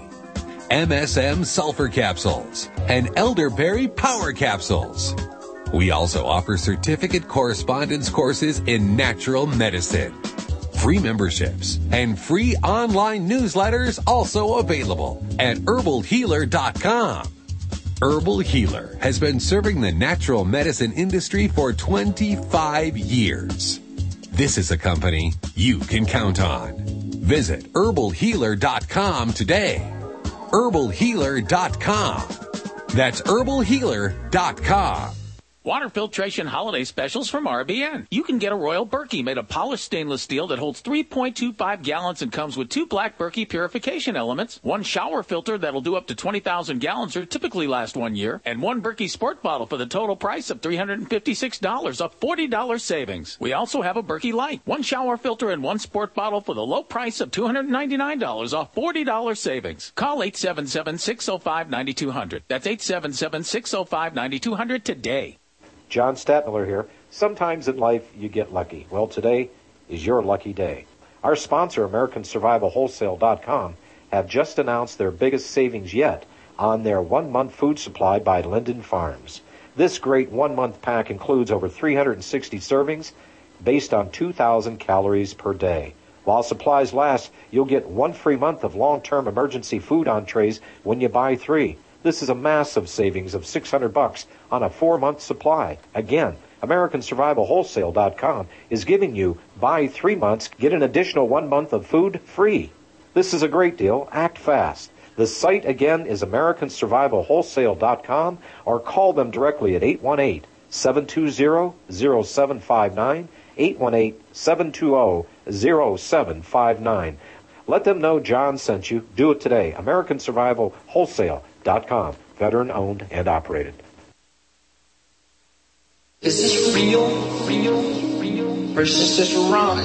M S M Sulfur Capsules, and Elderberry Power Capsules. We also offer certificate correspondence courses in natural medicine. Free memberships and free online newsletters also available at herbal healer dot com. Herbal Healer has been serving the natural medicine industry for twenty-five years. This is a company you can count on. Visit herbal healer dot com today. herbal healer dot com. That's herbal healer dot com. Water filtration holiday specials from R B N. You can get a Royal Berkey made of polished stainless steel that holds three point two five gallons and comes with two black Berkey purification elements, one shower filter that'll do up to twenty thousand gallons or typically last one year, and one Berkey Sport bottle for the total price of three hundred fifty-six dollars, a forty dollars savings. We also have a Berkey Light, one shower filter and one sport bottle for the low price of two hundred ninety-nine dollars, a forty dollars savings. Call eight seven seven, six oh five, nine two hundred. That's eight seven seven, six oh five, nine two hundred today. John Statmiller here. Sometimes in life you get lucky. Well, today is your lucky day. Our sponsor, American Survival Wholesale dot com, have just announced their biggest savings yet on their one-month food supply by Linden Farms. This great one-month pack includes over three hundred sixty servings based on two thousand calories per day. While supplies last, you'll get one free month of long-term emergency food entrees when you buy three. This is a massive savings of six hundred bucks on a four-month supply. Again, American Survival Wholesale dot com is giving you buy three months, get an additional one month of food free. This is a great deal. Act fast. The site again is American Survival Wholesale dot com or call them directly at eight one eight, seven two zero, zero seven five nine, eight one eight, seven two zero, zero seven five nine. Let them know John sent you. Do it today. American Survival Wholesale dot com. Veteran owned and operated. Is this real, real, real, or is this just a ride?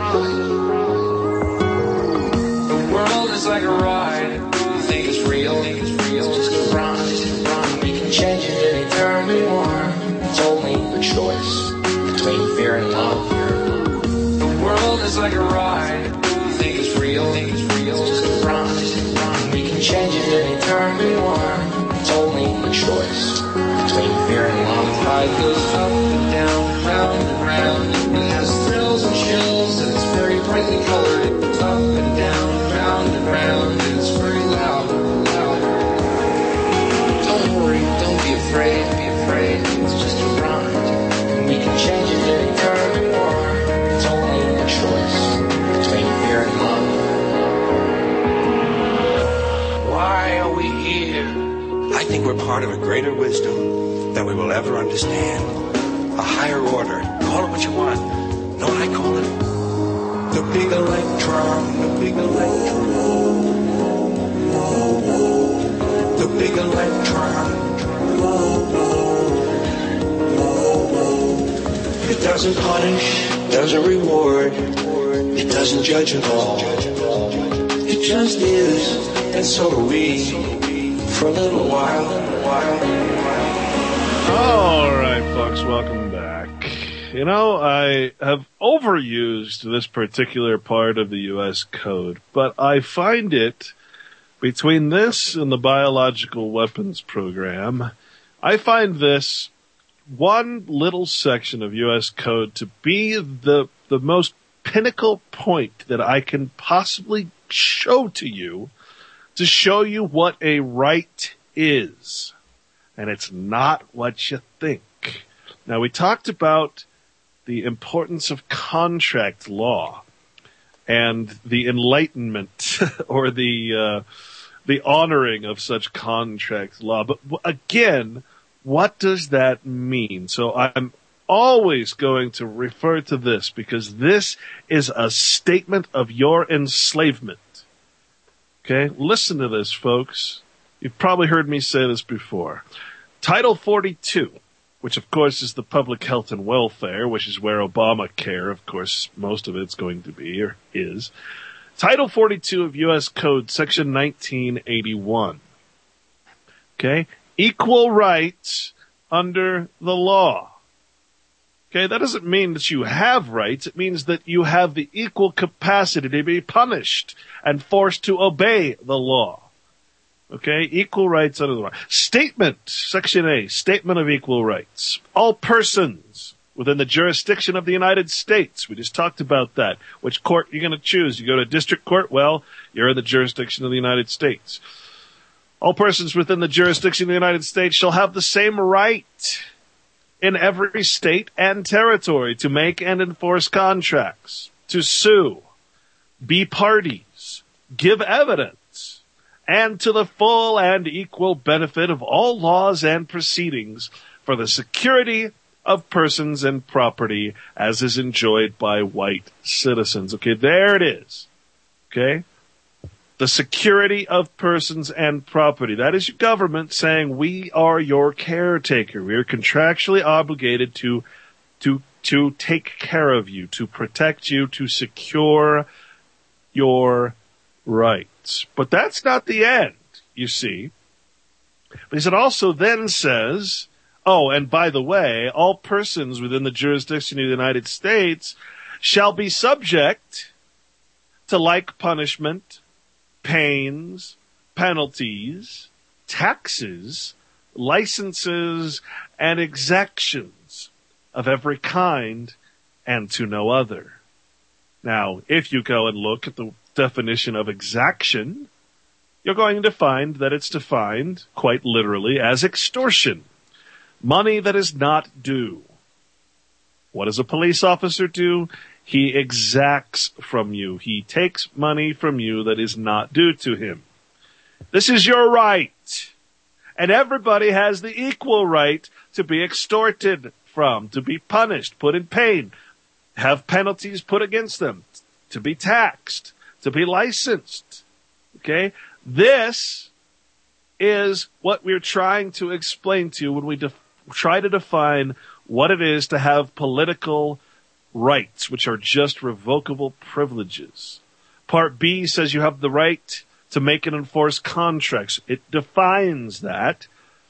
The world is like a ride. You think it's real, think it's real, it's just a ride. We can change it anytime we want. It's only a choice between fear and love. The world is like a ride. You think it's real, think it's real, it's just a ride. We can change it anytime we want. It's only a choice between fear and love. Life goes up and down, round and round. It has thrills and chills, and it's very brightly colored. It's up and down, round and round, and it's very loud, loud. Don't worry, don't be afraid, be afraid. It's just a ride, and we can change it anytime we want. It's only a choice between fear and love. Why are we here? I think we're part of a greater wisdom than we will ever understand. A higher order. Call it what you want. Know what I call it? The big electron. The big electron. The big electron. It doesn't punish, doesn't reward. It doesn't judge at all. It just is, and so are we. For a little while, a while. All right, folks, welcome back. You know, I have overused this particular part of the U S Code, but I find it, between this and the Biological Weapons Program, I find this one little section of U S Code to be the the most pinnacle point that I can possibly show to you to show you what a right is. And it's not what you think. Now, we talked about the importance of contract law and the enlightenment or the uh, the honoring of such contract law. But again, what does that mean? So I'm always going to refer to this because this is a statement of your enslavement. Okay? Listen to this, folks. You've probably heard me say this before. Title forty-two, which of course is the public health and welfare, which is where Obamacare, of course, most of it's going to be or is. Title forty-two of U S Code, Section nineteen eighty-one. Okay? Equal rights under the law. Okay? That doesn't mean that you have rights. It means that you have the equal capacity to be punished and forced to obey the law. Okay? Equal rights under the law. Statement, Section A, Statement of Equal Rights. All persons within the jurisdiction of the United States. We just talked about that. Which court you're going to choose? You go to district court? Well, you're in the jurisdiction of the United States. All persons within the jurisdiction of the United States shall have the same right in every state and territory to make and enforce contracts, to sue, be parties, give evidence, and to the full and equal benefit of all laws and proceedings for the security of persons and property as is enjoyed by white citizens. Okay, there it is. Okay? The security of persons and property. That is your government saying we are your caretaker. We are contractually obligated to, to, to take care of you, to protect you, to secure your rights. But that's not the end, you see. Because it also then says, oh, and by the way, all persons within the jurisdiction of the United States shall be subject to like punishment, pains, penalties, taxes, licenses, and exactions of every kind, and to no other. Now, if you go and look at the definition of exaction, you're going to find that it's defined quite literally as extortion. Money that is not due. What does a police officer do? He exacts from you. He takes money from you that is not due to him. This is your right. And everybody has the equal right to be extorted from, to be punished, put in pain, have penalties put against them, to be taxed, to be licensed. Okay? This is what we're trying to explain to you when we def- try to define what it is to have political rights, which are just revocable privileges. Part B says you have the right to make and enforce contracts. It defines that.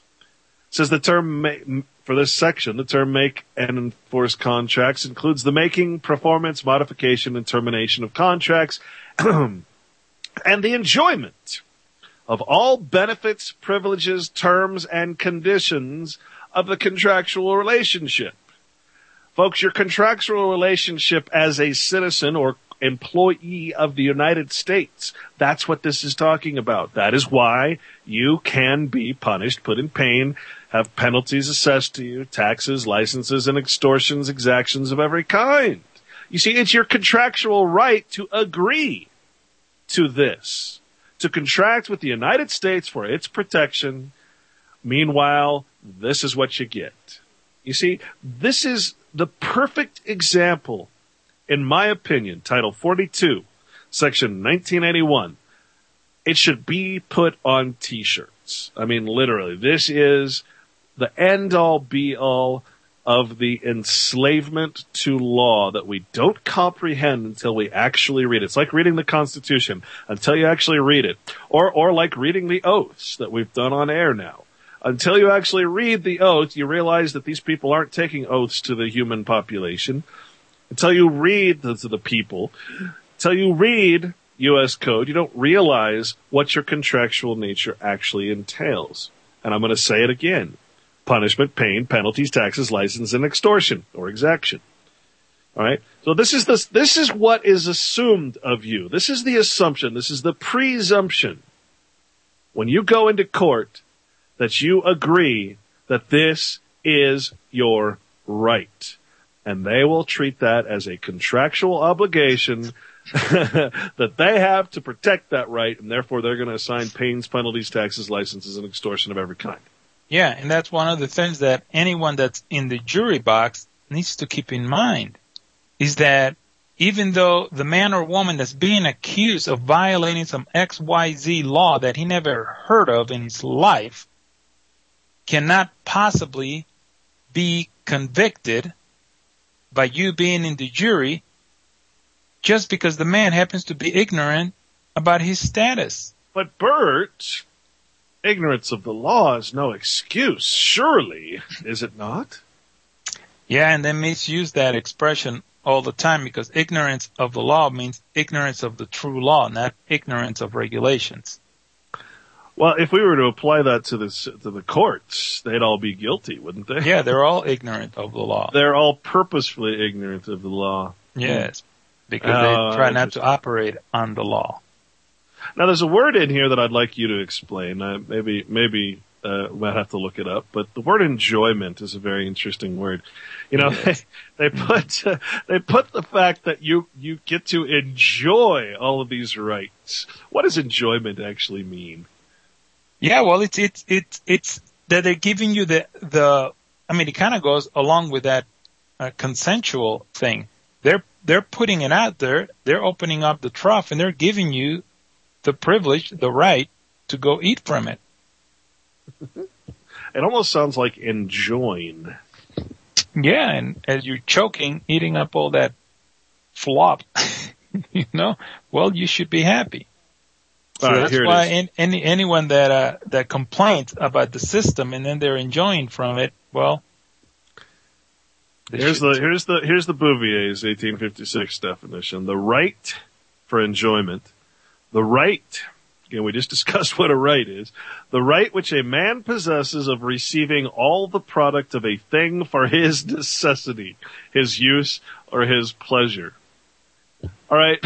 It says the term, ma- for this section, the term make and enforce contracts includes the making, performance, modification, and termination of contracts, and the enjoyment of all benefits, privileges, terms, and conditions of the contractual relationship. Folks, your contractual relationship as a citizen or employee of the United States, that's what this is talking about. That is why you can be punished, put in pain, have penalties assessed to you, taxes, licenses, and extortions, exactions of every kind. You see, it's your contractual right to agree to this, to contract with the United States for its protection. Meanwhile, this is what you get. You see, this is the perfect example, in my opinion, Title forty-two, Section nineteen eighty-one. It should be put on T-shirts. I mean, literally, this is the end-all, be-all of the enslavement to law that we don't comprehend until we actually read it. It's like reading the Constitution until you actually read it. Or, or like reading the oaths that we've done on air now. Until you actually read the oath, you realize that these people aren't taking oaths to the human population. Until you read the, to the people, until you read U S Code, you don't realize what your contractual nature actually entails. And I'm going to say it again. Punishment, pain, penalties, taxes, license, and extortion or exaction. All right. So this is the, this is what is assumed of you. This is the assumption. This is the presumption. when you go into court, that you agree that this is your right. And they will treat that as a contractual obligation that they have to protect that right, and therefore they're going to assign pains, penalties, taxes, licenses, and extortion of every kind. Yeah, and that's one of the things that anyone that's in the jury box needs to keep in mind, is that even though the man or woman that's being accused of violating some X Y Z law that he never heard of in his life cannot possibly be convicted by you being in the jury just because the man happens to be ignorant about his status. But Bert, ignorance of the law is no excuse, surely, is it not? Yeah, and they misuse that expression all the time because ignorance of the law means ignorance of the true law, not ignorance of regulations. Well, if we were to apply that to the to the courts, they'd all be guilty, wouldn't they? Yeah, they're all ignorant of the law. They're all purposefully ignorant of the law. Yes, because uh, they try not to operate on the law. Now, there's a word in here that I'd like you to explain. Uh, maybe maybe uh, we'll have to look it up. But the word enjoyment is a very interesting word. You know, yes. they, they put uh, they put the fact that you you get to enjoy all of these rights. What does enjoyment actually mean? Yeah, well, it's it's it's it's that they're giving you the the. I mean, it kind of goes along with that uh, consensual thing. They're they're putting it out there. They're opening up the trough, and they're giving you the privilege, the right to go eat from it. It almost sounds like enjoying. Yeah, and as you're choking, eating up all that flop, you know, well, you should be happy. So all right, that's here why it is. in, any, anyone that uh, that complains about the system and then they're enjoying from it, well, here's the here's the here's the Bouvier's eighteen fifty-six definition: the right for enjoyment, the right. Again, we just discussed what a right is. The right which a man possesses of receiving all the product of a thing for his necessity, his use, or his pleasure. All right.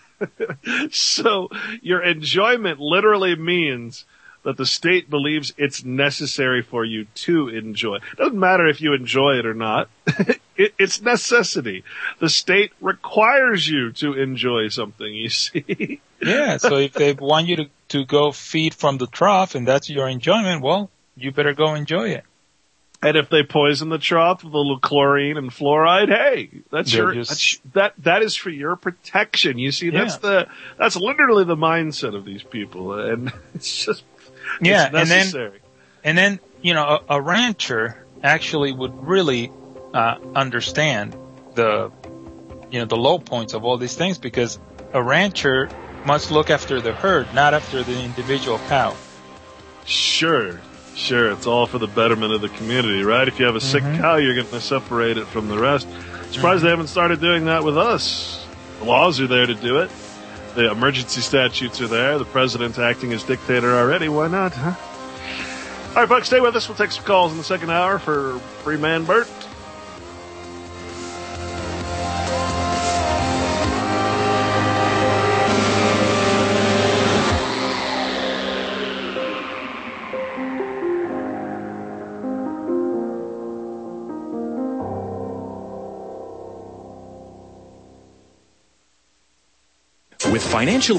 So your enjoyment literally means that the state believes it's necessary for you to enjoy. It doesn't matter if you enjoy it or not. it, it's necessity. The state requires you to enjoy something, you see. Yeah, so if they want you to, to go feed from the trough and that's your enjoyment, well, you better go enjoy it. And if they poison the trough with a little chlorine and fluoride, hey, that's They're your, just, that's, that, that is for your protection. You see, that's yeah. the, that's literally the mindset of these people. And it's just, yeah, it's necessary. And then, and then, you know, a, a rancher actually would really, uh, understand the, you know, the low points of all these things because a rancher must look after the herd, not after the individual cow. Sure. Sure, it's all for the betterment of the community, right? If you have a sick mm-hmm. cow, you're going to separate it from the rest. Surprised mm-hmm. they haven't started doing that with us. The laws are there to do it. The emergency statutes are there. The president's acting as dictator already. Why not, huh? All right, folks, stay with us. We'll take some calls in the second hour for Free Man Bert. With financial